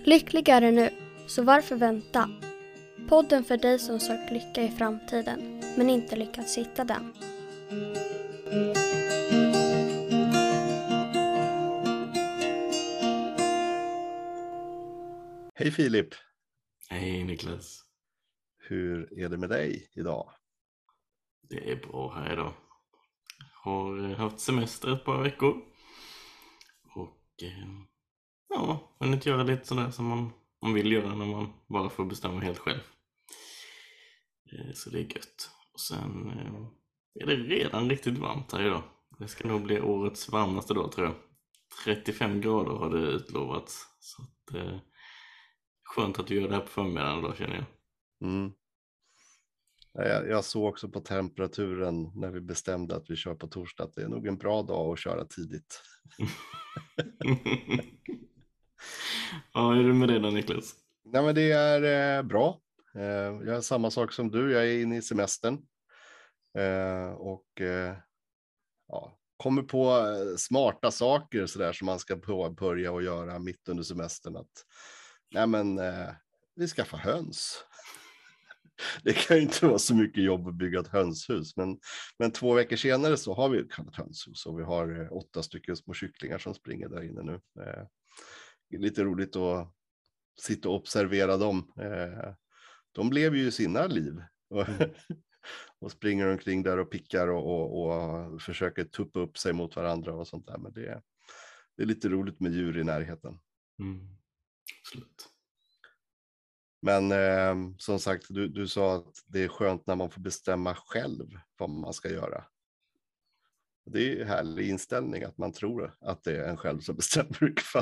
Lyckligare nu, så varför vänta? Podden för dig som sökt lycka i framtiden, men inte lyckats hitta den. Hej Filip! Hej Niklas! Hur är det med dig idag? Det är bra här idag. Har haft semester ett par veckor. Och hunnit göra lite sådär som man vill göra när man bara får bestämma helt själv. Så det är gött. Och sen är det redan riktigt varmt här idag. Det ska nog bli årets varmaste dag tror jag. 35 grader har det utlovats. Så att, skönt att du gör det här på förmiddagen då, känner jag. Mm. Jag såg också på temperaturen när vi bestämde att vi kör på torsdag att det är nog en bra dag att köra tidigt. Ja, hur är det med det då, Niklas? Nej, men det är bra. Jag har samma sak som du. Jag är inne i semestern. Kommer på smarta saker så där, som man ska börja och göra mitt under semestern. Vi ska få höns. Det kan ju inte vara så mycket jobb att bygga ett hönshus. Men 2 veckor senare så har vi ett hönshus. Och vi har 8 stycken små kycklingar som springer där inne nu. Det är lite roligt att sitta och observera dem. De lever ju sina liv. Och springer omkring där och pickar och försöker tuppa upp sig mot varandra och sånt där. Men det är lite roligt med djur i närheten. Absolut. Men som sagt, du sa att det är skönt när man får bestämma själv vad man ska göra. Det är en härlig inställning att man tror att det är en själv som bestämmer i vilket fall.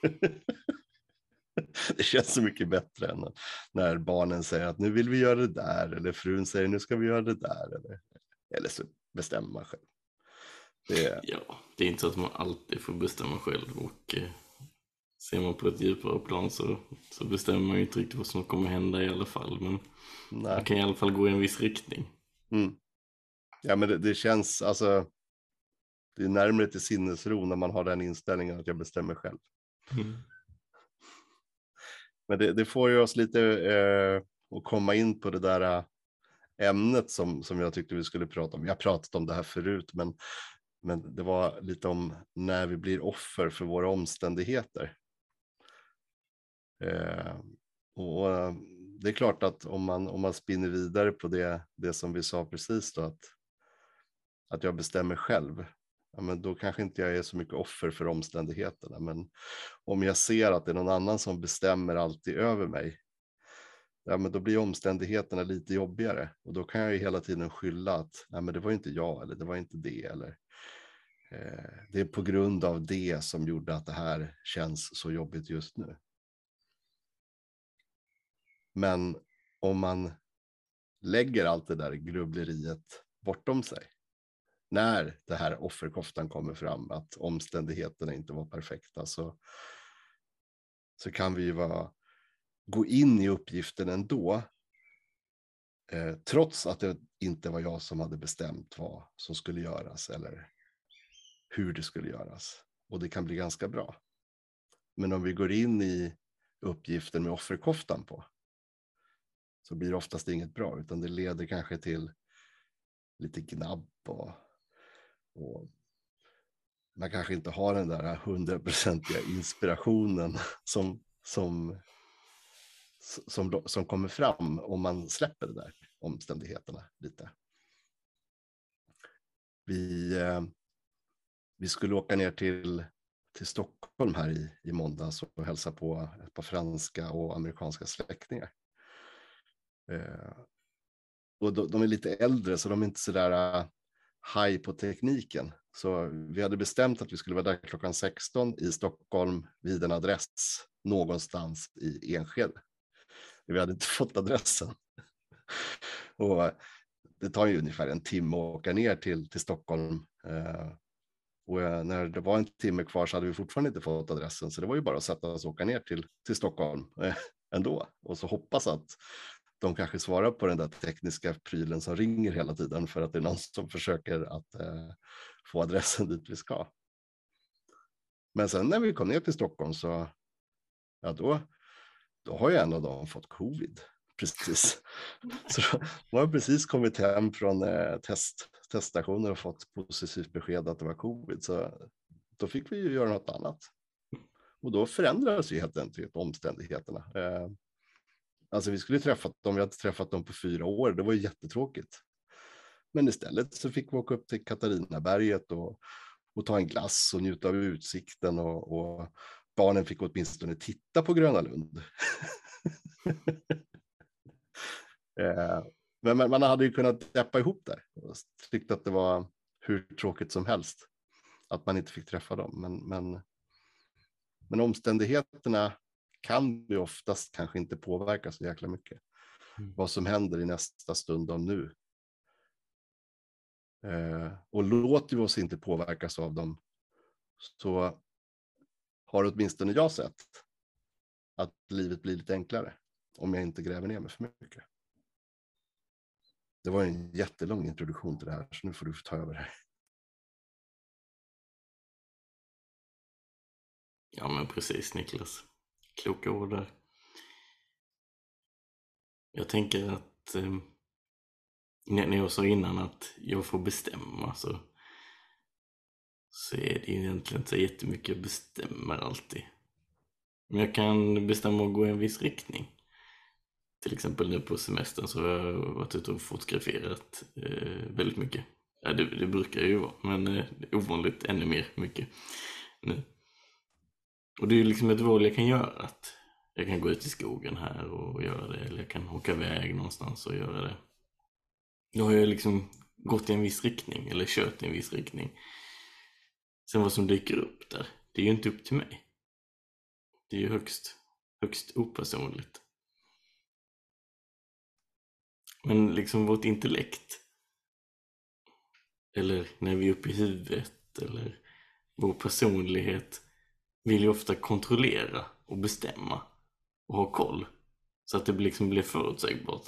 Det känns så mycket bättre än när barnen säger att nu vill vi göra det där. Eller frun säger nu ska vi göra det där. Eller så bestämmer man själv. Ja, det är inte så att man alltid får bestämma själv. Och ser man på ett djupare plan så bestämmer man ju inte riktigt vad som kommer hända i alla fall. Men man kan i alla fall gå i en viss riktning. Ja, men det känns, alltså, det är närmare till sinnesro när man har den inställningen att jag bestämmer själv. Men det får ju oss lite att komma in på det där ämnet som jag tyckte vi skulle prata om. Jag har pratat om det här förut, men det var lite om när vi blir offer för våra omständigheter. Och det är klart att om man spinner vidare på det som vi sa precis då, att jag bestämmer själv, ja, men då kanske inte jag är så mycket offer för omständigheterna. Men om jag ser att det är någon annan som bestämmer alltid över mig, ja, men då blir omständigheterna lite jobbigare. Och då kan jag ju hela tiden skylla att nej, men det var inte jag, eller det var inte det, eller det är på grund av det som gjorde att det här känns så jobbigt just nu. Men om man lägger allt det där grubbleriet bortom sig, när det här offerkoftan kommer fram, att omständigheterna inte var perfekta, så kan vi ju gå in i uppgiften ändå, trots att det inte var jag som hade bestämt vad som skulle göras eller hur det skulle göras. Och det kan bli ganska bra. Men om vi går in i uppgiften med offerkoftan på, så blir det oftast inget bra, utan det leder kanske till lite gnabb och man kanske inte har den där 100-procentiga inspirationen som kommer fram om man släpper det där omständigheterna lite. Vi skulle åka ner till Stockholm här i måndags och hälsa på ett par franska och amerikanska släktingar. Och de är lite äldre, så de är inte så där high på tekniken. Så vi hade bestämt att vi skulle vara där klockan 16 i Stockholm vid en adress någonstans i Enskede. Vi hade inte fått adressen. Och det tar ju ungefär en timme att åka ner till Stockholm. Och när det var en timme kvar så hade vi fortfarande inte fått adressen. Så det var ju bara att sätta oss och åka ner till Stockholm ändå. Och så hoppas att de kanske svarar på den där tekniska prylen som ringer hela tiden, för att det är någon som försöker att få adressen dit vi ska. Men sen när vi kom ner till Stockholm så, ja, då då har ju en av dem fått covid. Precis. Så de har precis kommit hem från teststationer och fått positivt besked att det var covid. Så då fick vi ju göra något annat. Och då förändrades ju helt enkelt omständigheterna. Alltså vi skulle träffat dem, vi hade träffat dem på 4 år, det var ju jättetråkigt. Men istället så fick vi åka upp till Katarinaberget och ta en glass och njuta av utsikten och barnen fick åtminstone titta på Gröna Lund. Men man hade ju kunnat deppa ihop där och tyckt att det var hur tråkigt som helst att man inte fick träffa dem. Men omständigheterna kan ju oftast kanske inte påverka så jäkla mycket. Vad som händer i nästa stund av nu. Och låter vi oss inte påverkas av dem, så har åtminstone jag sett att livet blir lite enklare om jag inte gräver ner mig för mycket. Det var en jättelång introduktion till det här, så nu får du ta över här. Ja, men precis, Niklas. Kloka ord där. Jag tänker att när jag sa innan att jag får bestämma, så är det ju egentligen inte så jättemycket jag bestämmer alltid. Men jag kan bestämma att gå i en viss riktning. Till exempel nu på semestern så har jag varit ute och fotograferat väldigt mycket. Ja, det brukar ju vara, men det är ovanligt ännu mer mycket nu. Och det är ju liksom ett val jag kan göra. Att jag kan gå ut i skogen här och göra det. Eller jag kan åka iväg någonstans och göra det. Då har jag liksom gått i en viss riktning. Eller kört i en viss riktning. Sen vad som dyker upp där, det är ju inte upp till mig. Det är ju högst opersonligt. Men liksom vårt intellekt, eller när vi är uppe i huvudet, eller vår personlighet, vill ju ofta kontrollera och bestämma och ha koll, så att det liksom blir förutsägbart.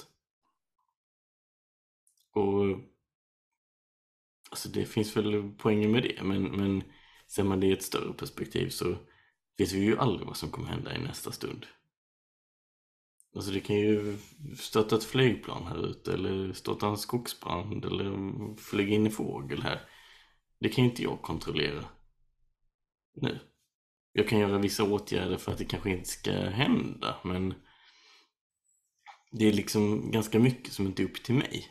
Och alltså det finns väl poänger med det, men ser man det i ett större perspektiv så vet vi ju aldrig vad som kommer hända i nästa stund. Alltså det kan ju stöta ett flygplan här ute, eller stöta en skogsbrand, eller flyga in i fågel här. Det kan ju inte jag kontrollera nu. Jag kan göra vissa åtgärder för att det kanske inte ska hända, men det är liksom ganska mycket som inte är upp till mig.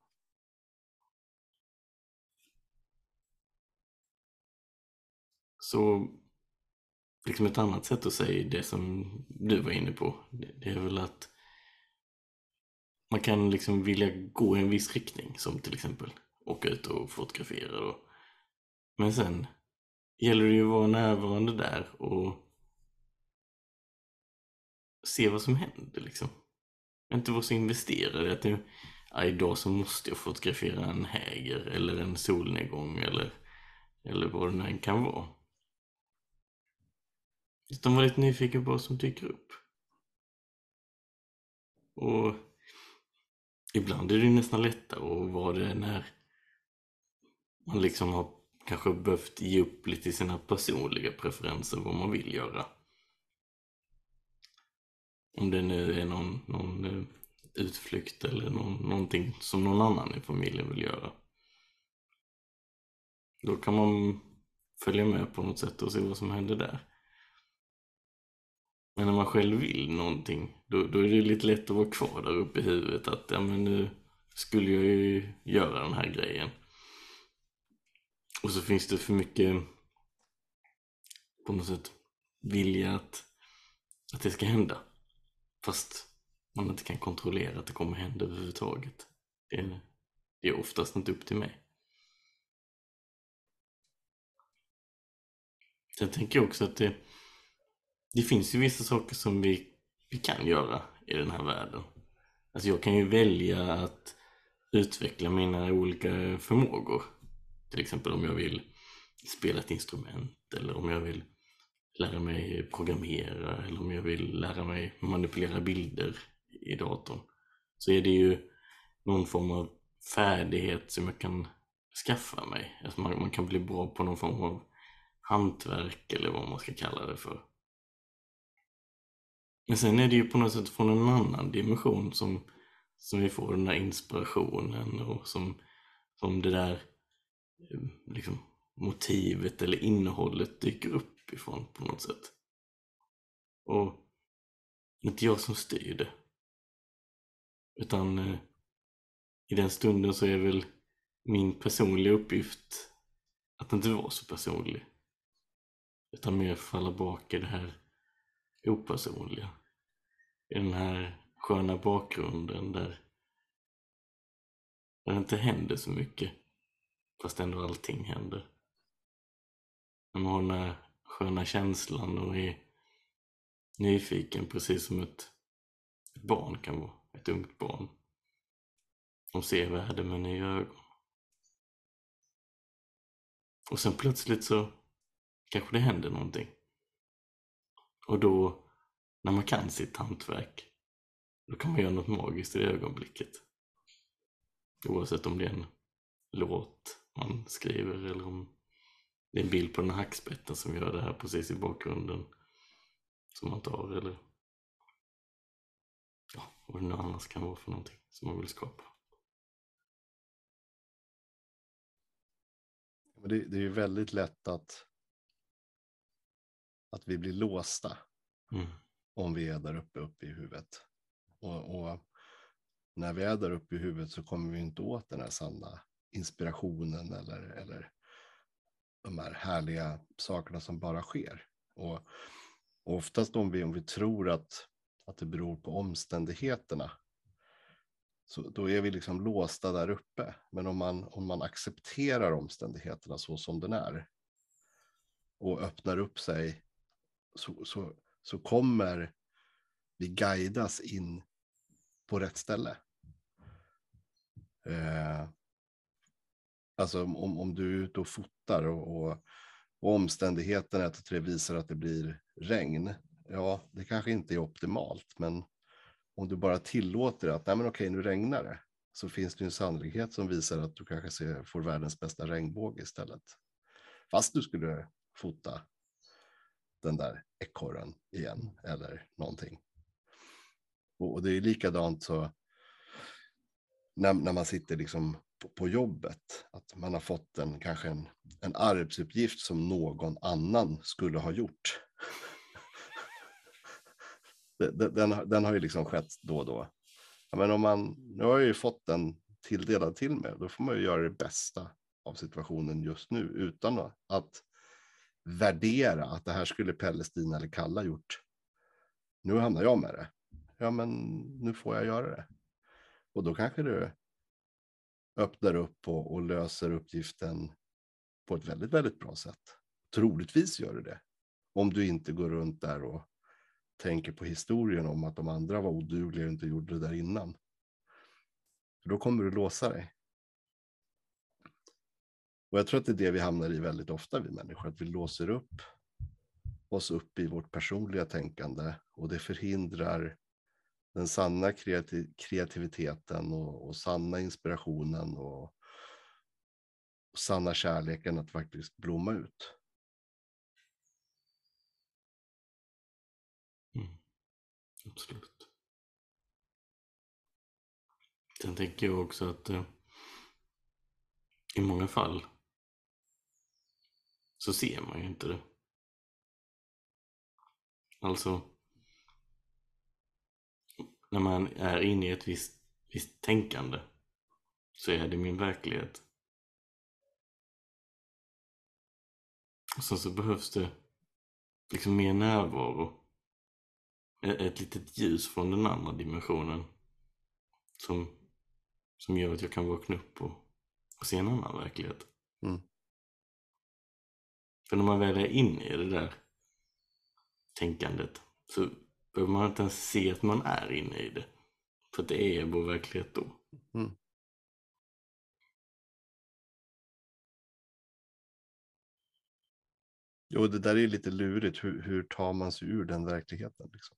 Så liksom ett annat sätt att säga det som du var inne på, det är väl att man kan liksom vilja gå i en viss riktning, som till exempel åka ut och fotografera då. Men sen gäller det ju att vara närvarande där och se vad som händer liksom. Inte vara så investerad i att idag så måste jag fotografera en häger eller en solnedgång eller vad det nu än kan vara. Utan vara lite nyfiken på vad som dyker upp. Och ibland är det nästan lättare att vara det när man liksom har kanske behövt ge upp lite sina personliga preferenser, vad man vill göra. Om det nu är någon utflykt eller någonting som någon annan i familjen vill göra. Då kan man följa med på något sätt och se vad som händer där. Men när man själv vill någonting, då är det lite lätt att vara kvar där uppe i huvudet. Att ja, men nu skulle jag ju göra den här grejen. Och så finns det för mycket på något sätt vilja att det ska hända. Fast man inte kan kontrollera att det kommer hända överhuvudtaget. Det är oftast inte upp till mig. Så jag tänker också att det finns ju vissa saker som vi kan göra i den här världen. Alltså jag kan ju välja att utveckla mina olika förmågor. Till exempel om jag vill spela ett instrument, eller om jag vill lära mig programmera, eller om jag vill lära mig manipulera bilder i datorn. Så är det ju någon form av färdighet som jag kan skaffa mig. Alltså man kan bli bra på någon form av hantverk, eller vad man ska kalla det för. Men sen är det ju på något sätt från en annan dimension som vi får den där inspirationen och som det där liksom motivet eller innehållet dyker upp ifrån på något sätt. Och inte jag som styr det. Utan i den stunden så är väl min personliga uppgift att inte vara så personlig. Utan mer falla bak i det här opersonliga. I den här sköna bakgrunden där det inte händer så mycket. Fast ändå allting händer. När man har den här sköna känslan och är nyfiken precis som ett barn kan vara. Ett ungt barn. De ser världen med nya ögon. Och sen plötsligt så kanske det händer någonting. Och då, när man kan sitt hantverk, då kan man göra något magiskt i det ögonblicket. Oavsett om det är en låt man skriver eller om det är en bild på den här hackspetten som gör det här precis i bakgrunden som man tar, eller ja, vad det nu annars kan vara för någonting som man vill skapa. Det är ju väldigt lätt att vi blir låsta om vi är där uppe i huvudet. Och när vi är där uppe i huvudet så kommer vi inte åt den här sanna inspirationen eller de här härliga sakerna som bara sker. Och oftast om vi tror att det beror på omständigheterna, så då är vi liksom låsta där uppe. Men om man accepterar omständigheterna så som den är och öppnar upp sig, så kommer vi guidas in på rätt ställe. Alltså om du är ute och fotar och omständigheterna att det visar att det blir regn, ja, det kanske inte är optimalt, men om du bara tillåter att nej men okej, nu regnar det, så finns det en sannolikhet som visar att du kanske får världens bästa regnbåge istället. Fast du skulle fota den där ekorren igen eller någonting. Och det är likadant så när man sitter liksom på jobbet, att man har fått kanske en arbetsuppgift som någon annan skulle ha gjort. Den har ju liksom skett då och då. Ja, men nu har jag ju fått den tilldelad till mig, då får man ju göra det bästa av situationen just nu utan att värdera att det här skulle Pelle, Stina eller Kalla gjort. Nu hamnar jag med det. Ja, men nu får jag göra det. Och då kanske du öppnar upp och löser uppgiften på ett väldigt, väldigt bra sätt. Troligtvis gör du det. Om du inte går runt där och tänker på historien om att de andra var odugliga och inte gjorde det där innan. För då kommer du låsa dig. Och jag tror att det är det vi hamnar i väldigt ofta, vi människor. Att vi låser upp oss upp i vårt personliga tänkande. Och det förhindrar den sanna kreativiteten och sanna inspirationen och sanna kärleken att faktiskt blomma ut. Absolut. Sen tänker jag också att i många fall så ser man ju inte det. Alltså när man är inne i ett visst tänkande så är det min verklighet. Och sen så behövs det liksom mer närvaro. Ett litet ljus från den andra dimensionen som gör att jag kan vakna upp och se en annan verklighet. För när man väl är inne i det där tänkandet så behöver man inte ens se att man är inne i det. För det är vår verklighet då. Jo, det där är lite lurigt. Hur tar man sig ur den verkligheten? Liksom?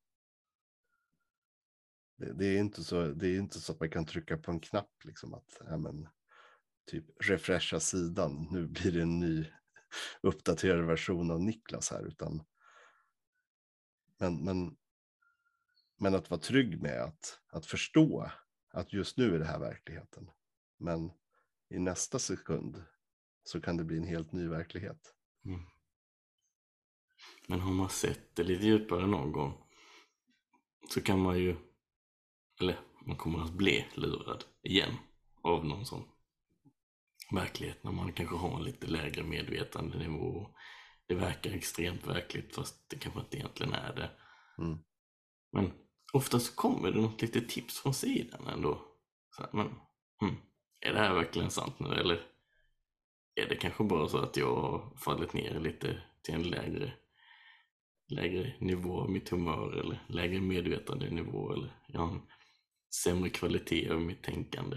Det är inte så att man kan trycka på en knapp liksom att typ refresha sidan. Nu blir det en ny uppdaterad version av Niklas här. Men Men att vara trygg med att förstå att just nu är det här verkligheten. Men i nästa sekund så kan det bli en helt ny verklighet. Mm. Men har man sett det lite djupare någon gång så kan man ju, eller man kommer att bli lurad igen av någon sån verklighet när man kanske har en lite lägre medvetandenivå. Det verkar extremt verkligt fast det kanske inte egentligen är det. Mm. Men oftast kommer det något litet tips från sidan ändå. Så här, men, är det här verkligen sant nu? Eller är det kanske bara så att jag har fallit ner lite till en lägre nivå av mitt humör eller lägre medvetandenivå, eller jag har en sämre kvalitet av mitt tänkande.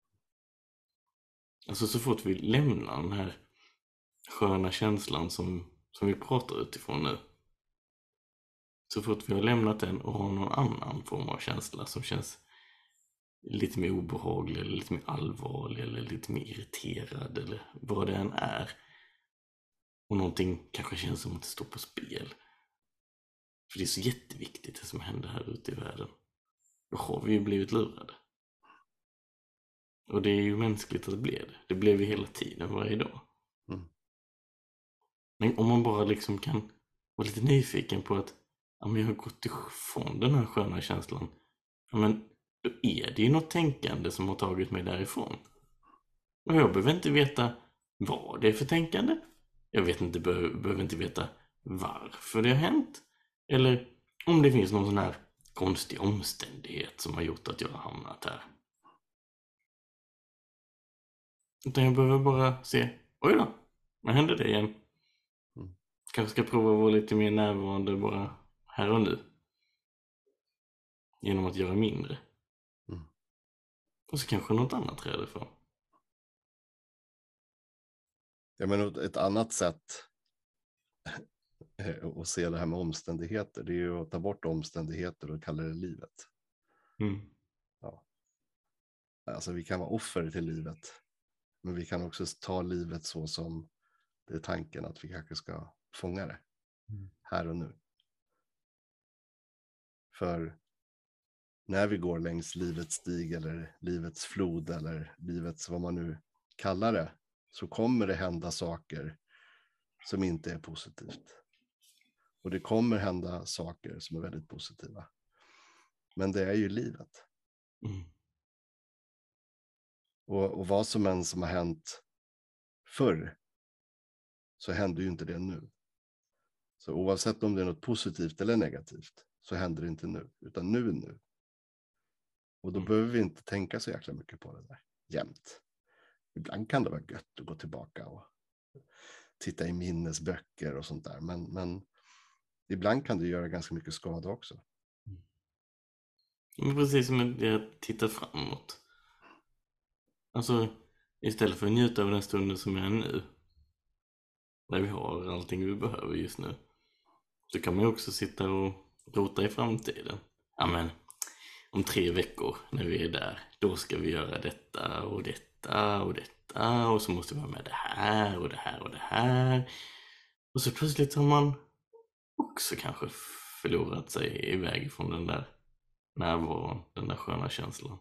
Alltså så fort vi lämnar den här sköna känslan som vi pratar utifrån nu, så fort vi har lämnat den och har någon annan form av känsla som känns lite mer obehaglig eller lite mer allvarlig eller lite mer irriterad eller vad det än är, och någonting kanske känns som att det står på spel, för det är så jätteviktigt det som händer här ute i världen, då har vi ju blivit lurade. Och det är ju mänskligt att det blev det. Det blev vi hela tiden, varje dag. Mm. Men om man bara liksom kan vara lite nyfiken på att ja, men jag har gått ifrån den här sköna känslan, ja, men då är det ju något tänkande som har tagit mig därifrån. Och jag behöver inte veta vad det är för tänkande. Jag behöver inte veta varför det har hänt. Eller om det finns någon sån här konstig omständighet som har gjort att jag har hamnat här. Utan jag behöver bara se, oj då, vad hände det igen? Kanske ska prova att vara lite mer närvarande bara här och nu. Genom att göra mindre. Och så kanske något annat träder fram. Ja, men ett annat sätt att se det här med omständigheter, det är ju att ta bort omständigheter och kalla det livet. Ja. Alltså vi kan vara offer till livet, men vi kan också ta livet så som det är tanken att vi kanske ska fånga det här och nu. För när vi går längs livets stig eller livets flod eller livets, vad man nu kallar det, så kommer det hända saker som inte är positivt. Och det kommer hända saker som är väldigt positiva. Men det är ju livet. Och vad som än som har hänt förr, så händer ju inte det nu. Så oavsett om det är något positivt eller negativt, så händer det inte nu, utan nu är nu. Och då behöver vi inte tänka så jäkla mycket på det där jämt. Ibland kan det vara gött att gå tillbaka och titta i minnesböcker och sånt där. Men ibland kan det göra ganska mycket skada också. Men precis som att jag tittar framåt. Alltså istället för att njuta av den stunden som är nu, där vi har allting vi behöver just nu, så kan man ju också sitta och rota i framtiden. Ja, men om 3 veckor när vi är där, då ska vi göra detta och detta och detta, och så måste vi ha med det här och det här och det här. Och så plötsligt har man också kanske förlorat sig iväg från den där närvaron, den där sköna känslan.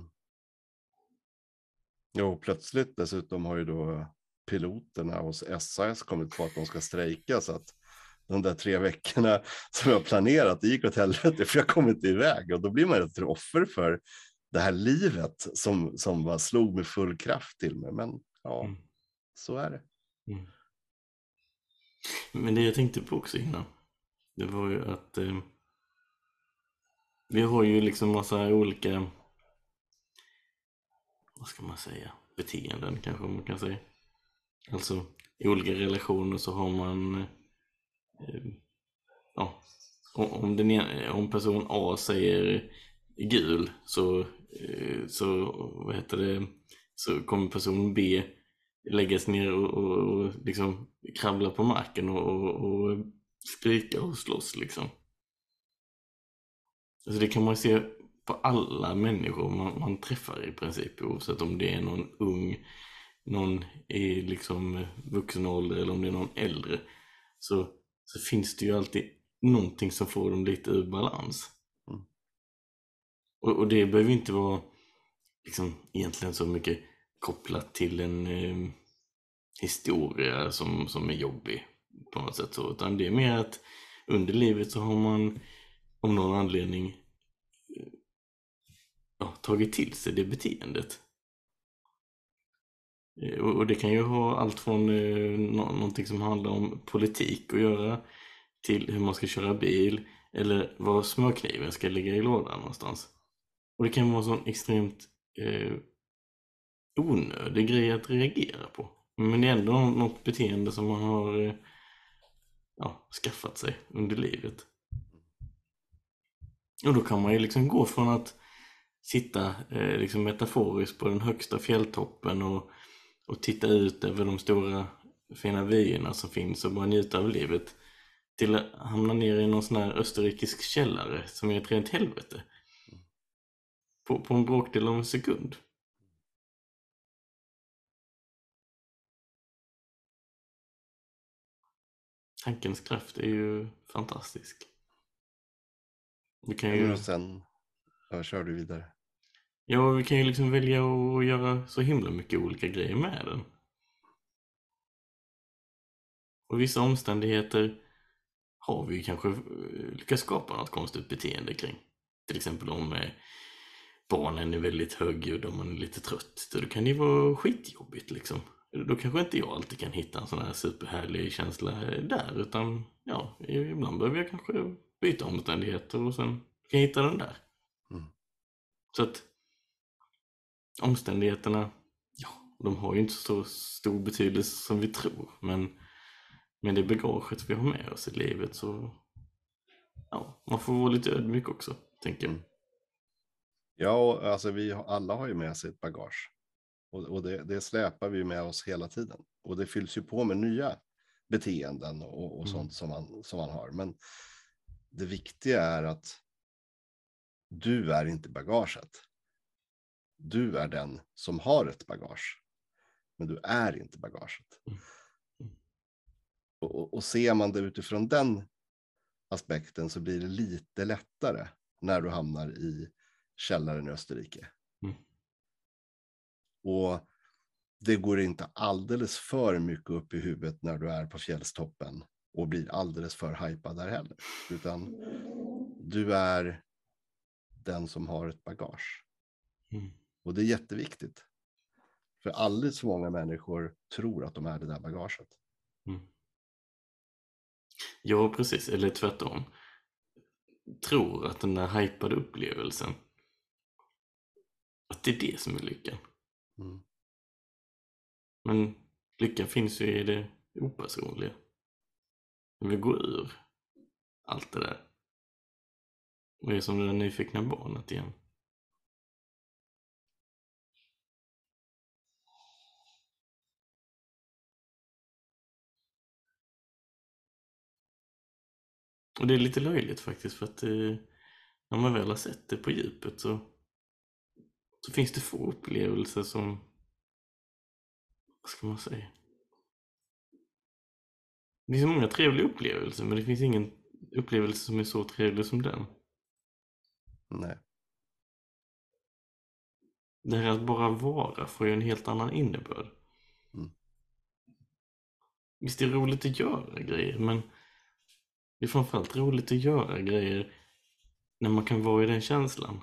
Jo, plötsligt dessutom har ju då piloterna hos SAS kommit på att de ska strejka, så att de där 3 veckorna som jag planerat, det gick åt helvete för jag kom inte iväg, och då blir man ett offer för det här livet som bara slog med full kraft till mig. Men ja, så är det. Men det jag tänkte på också innan, det var ju att vi har ju liksom massa olika, vad ska man säga, beteenden kanske man kan säga. Alltså i olika relationer så har man om person A säger gul, så vad heter det, så kommer person B läggas ner och liksom kravla på marken och skrika och slåss liksom. Alltså det kan man se på alla människor man träffar i princip, oavsett om det är någon ung, någon i liksom vuxen ålder eller om det är någon äldre, så finns det ju alltid någonting som får dem lite ur balans. Och det behöver inte vara liksom egentligen så mycket kopplat till en historia som är jobbig på något sätt så, utan det är mer att under livet så har man om någon anledning tagit till sig det beteendet. Och det kan ju ha allt från någonting som handlar om politik att göra till hur man ska köra bil eller var smörkniven ska ligga i lådan någonstans. Och det kan vara en sån extremt onödig grej att reagera på. Men det är ändå något beteende som man har skaffat sig under livet. Och då kan man ju liksom gå från att sitta liksom metaforiskt på den högsta fjälltoppen och titta ut över de stora fina vyerna som finns och bara njuta av livet till att hamna ner i någon sån här österrikisk källare som är ett rent helvete på en bråkdel av en sekund. Tankens kraft är ju fantastisk. Vi kan ju... Och sen kör du vidare. Ja, vi kan ju liksom välja att göra så himla mycket olika grejer med den. Och vissa omständigheter har vi kanske lyckats skapa något konstigt beteende kring. Till exempel om barnen är väldigt högljudda och man är lite trött. Då kan det vara skitjobbigt liksom. Då kanske inte jag alltid kan hitta en sån här superhärlig känsla där. Utan ja, ibland behöver jag kanske byta omständigheter och sen kan jag hitta den där. Mm. Så att omständigheterna, de har ju inte så stor betydelse som vi tror. Men det bagaget vi har med oss i livet så man får vara lite ödmjuk också, tänker jag. Ja, och alltså alla har ju med sig ett bagage. Och det släpar vi med oss hela tiden. Och det fylls ju på med nya beteenden och sånt som man har. Men det viktiga är att du är inte bagaget. Du är den som har ett bagage. Men du är inte bagaget. Och ser man det utifrån den aspekten så blir det lite lättare när du hamnar i källaren i Österrike. Mm. Och det går inte alldeles för mycket upp i huvudet när du är på fjällstoppen och blir alldeles för hypad där heller. Utan du är den som har ett bagage. Mm. Och det är jätteviktigt. För alldeles för många människor tror att de är det där bagaget. Mm. Ja, precis. Eller tvärtom. Tror att den där hypade upplevelsen, att det är det som är lyckan. Mm. Men lyckan finns ju i det opersonliga. När vi går ur allt det där. Och är som det där nyfikna barnet igen. Och det är lite löjligt faktiskt, för att när man väl har sett det på djupet så finns det få upplevelser som, vad ska man säga? Det är så många trevliga upplevelser, men det finns ingen upplevelse som är så trevlig som den. Nej. Det här att bara vara får ju en helt annan innebörd. Mm. Visst, det är roligt att göra grejer, men det är framförallt roligt att göra grejer när man kan vara i den känslan.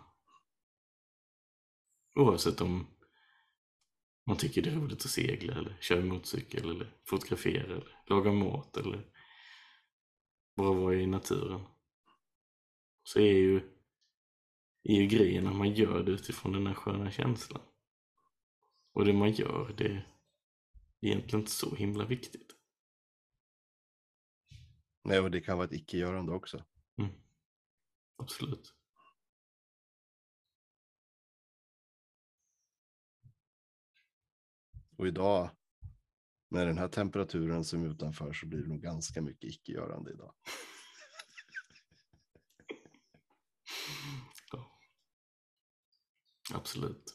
Oavsett om man tycker det är roligt att segla eller köra motorcykel eller fotografera eller laga mat eller bara vara i naturen. Så är ju grejen när man gör det utifrån den här sköna känslan. Och det man gör, det är egentligen inte så himla viktigt. Nej, och det kan vara ett icke-görande också. Mm. Absolut. Och idag, med den här temperaturen som är utanför, så blir det nog ganska mycket icke-görande idag. Ja. Absolut.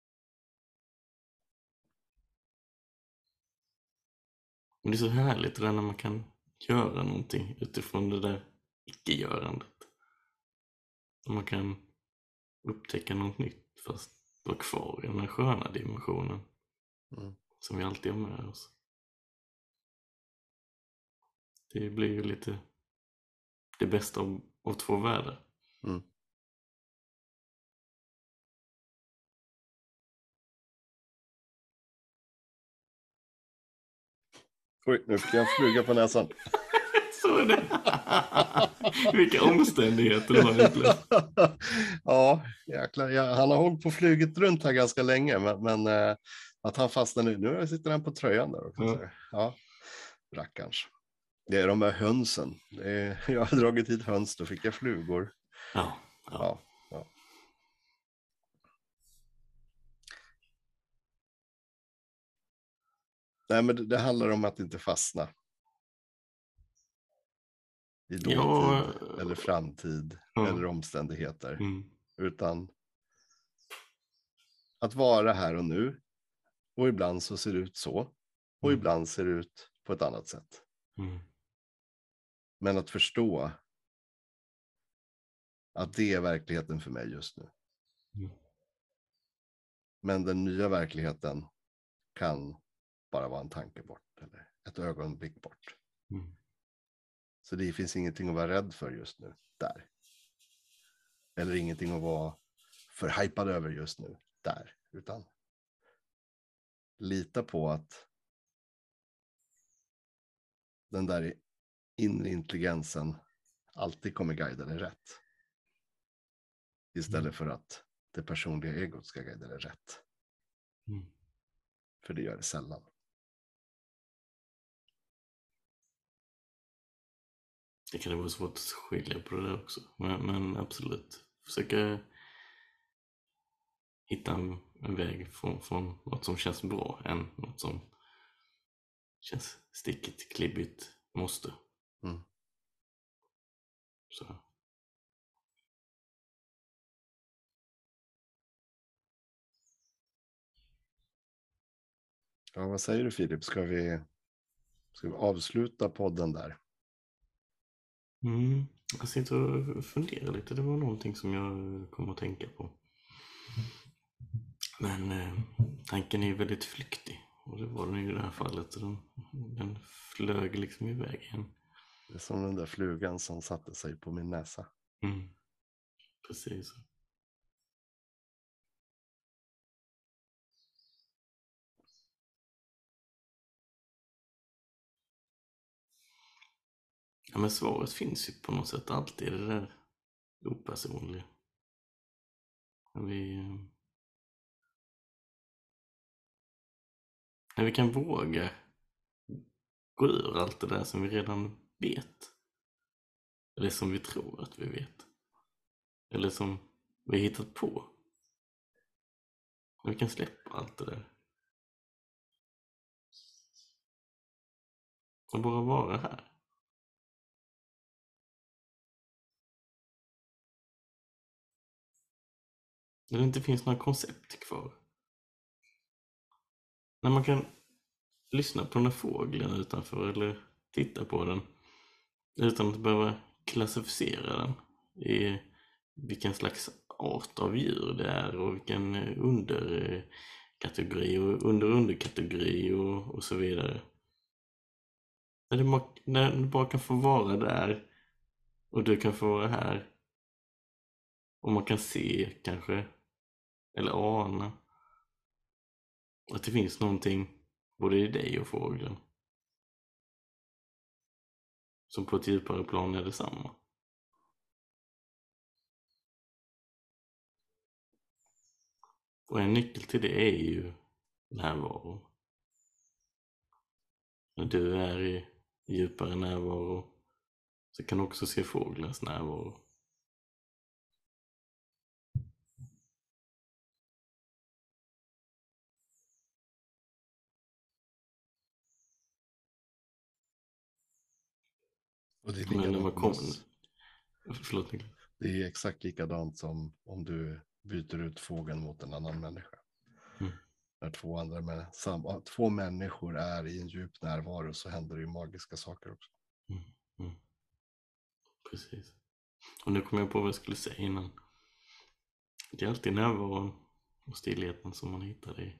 Men det är så härligt det där när man kan göra någonting utifrån det där icke-görandet. Man kan upptäcka något nytt fast vara kvar i den här sköna dimensionen som vi alltid har med oss. Det blir ju lite det bästa av två världar. Oj, nu fick jag en fluga på näsan. Så är det. Vilka omständigheter du har upplevt. Ja, jäklar. Han har hållit på flugit runt här ganska länge, men att han fastnar nu sitter han på tröjan där också. Ja, rackarns. Det är de här hönsen. Jag har dragit hit höns, då fick jag flugor. Ja. Nej, men det handlar om att inte fastna i dåtid eller framtid eller omständigheter. Utan att vara här och nu. Och ibland så ser det ut så. Och ibland ser det ut på ett annat sätt. Men att förstå att det är verkligheten för mig just nu. Men den nya verkligheten kan bara vara en tanke bort. Eller ett ögonblick bort. Så det finns ingenting att vara rädd för just nu. Där. Eller ingenting att vara för hypad över just nu. Där. Utan lita på att den där inre intelligensen alltid kommer guida dig rätt. Istället för att det personliga egot ska guida dig rätt. För det gör det sällan. Det kan vara svårt att skilja på det där också. Men absolut. Försöka hitta en väg från något som känns bra än något som känns stickigt, klibbigt, måste. Så. Ja, vad säger du Filip? Ska vi avsluta podden där? Jag sitter och funderar lite. Det var någonting som jag kom att tänka på. Men tanken är väldigt flyktig. Och det var den i det här fallet. Den flög liksom iväg igen. Det är som den där flugan som satte sig på min näsa. Precis. Ja, men svaret finns ju på något sätt alltid, det där opersonliga. När vi kan våga gå ur allt det där som vi redan vet. Eller som vi tror att vi vet. Eller som vi har hittat på. När vi kan släppa allt det där. Och bara vara här. När det inte finns några koncept kvar. När man kan lyssna på den här fågeln utanför eller titta på den utan att behöva klassificera den i vilken slags art av djur det är och vilken underkategori och underkategori och så vidare. När du bara kan få vara där och du kan få vara här och man kan se kanske eller ana att det finns någonting både i dig och fågeln som på ett djupare plan är detsamma. Och en nyckel till det är ju närvaro. När du är i djupare närvaro så kan du också se fåglens närvaro. Och det är Men när man kommer... Förlåt, det är exakt likadant som om du byter ut fågeln mot en annan människa. När två människor är i en djup närvaro så händer det ju magiska saker också. Precis. Och nu kommer jag på vad jag skulle säga innan. Det är alltid närvaron och stillheten som man hittar i.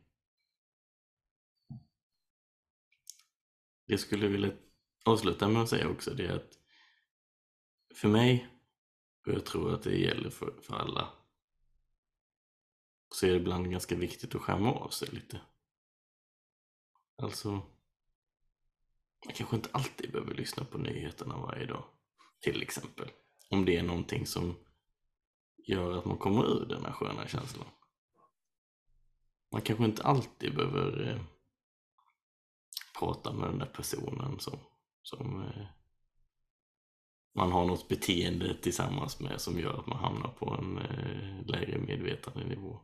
Jag skulle vilja avsluta med att säga också det att för mig, och jag tror att det gäller för alla, så är det ibland ganska viktigt att skärma av sig lite. Alltså, man kanske inte alltid behöver lyssna på nyheterna varje dag, till exempel. Om det är någonting som gör att man kommer ur den här sköna känslan. Man kanske inte alltid behöver prata med den där personen som man har något beteende tillsammans med som gör att man hamnar på en lägre medvetandenivå.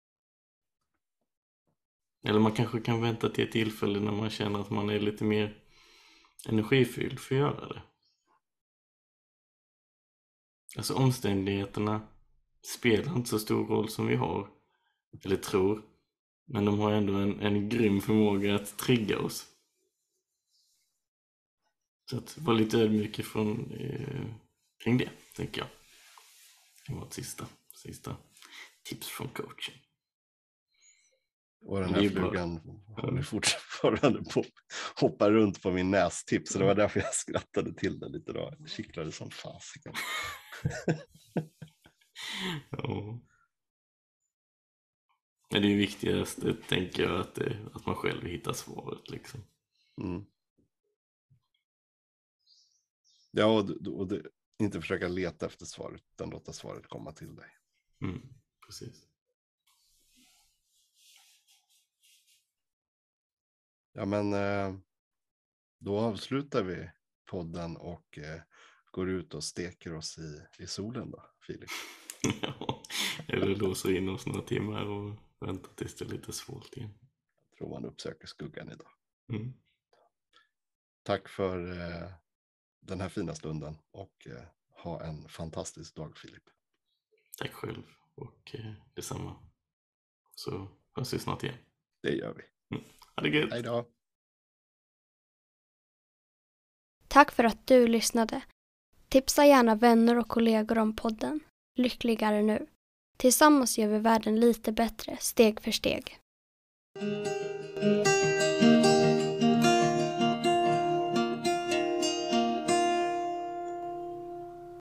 Eller man kanske kan vänta till ett tillfälle när man känner att man är lite mer energifylld för att göra det. Alltså omständigheterna spelar inte så stor roll som vi har eller tror, men de har ändå en grym förmåga att trigga oss. Så att vara lite ödmjuk kring det, tänker jag. Det var ett sista tips från coachen. Och den här flugan håller fortfarande på hoppa runt på min nästips. Så det var därför jag skrattade till det lite då. Jag kittlade som fasiken. Ja. Men det är viktigaste, tänker jag, att man själv hittar svaret liksom. Mm. Ja, och inte försöka leta efter svaret, utan låta svaret komma till dig. Precis. Ja, men då avslutar vi podden och går ut och steker oss i solen då, Filip. Ja, eller låser in oss några timmar och väntar tills det är lite svårt igen. Jag tror man uppsöker skuggan idag. Mm. Tack för den här fina stunden och ha en fantastisk dag, Filip. Tack själv och detsamma. Så hörs vi snart igen. Det gör vi. Ha det gött. Hej då. Tack för att du lyssnade. Tipsa gärna vänner och kollegor om podden. Lyckligare nu. Tillsammans gör vi världen lite bättre, steg för steg.